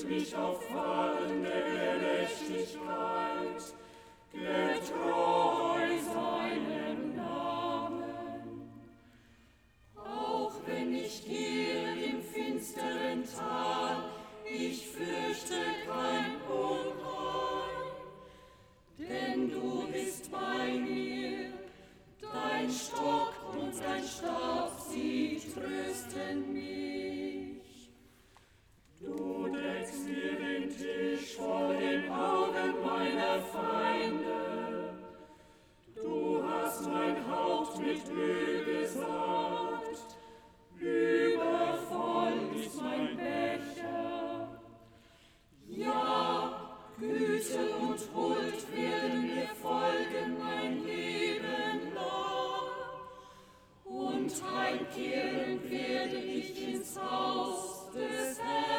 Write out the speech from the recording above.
führt mich auf Pfaden der Gerechtigkeit, getreu seinem Namen. Auch wenn ich gehe im finsteren Tal, ich fürchte kein Unheil, denn du bist bei mir, dein Stock und dein Stab, sie trösten mich. Du deckst mir den Tisch vor den Augen meiner Feinde. Du hast mein Haupt mit Öl gesalbt. Übervoll ist mein Becher. Ja, Güte und Huld werden mir folgen mein Leben lang. Und heimkehren werde ich ins Haus des Herrn.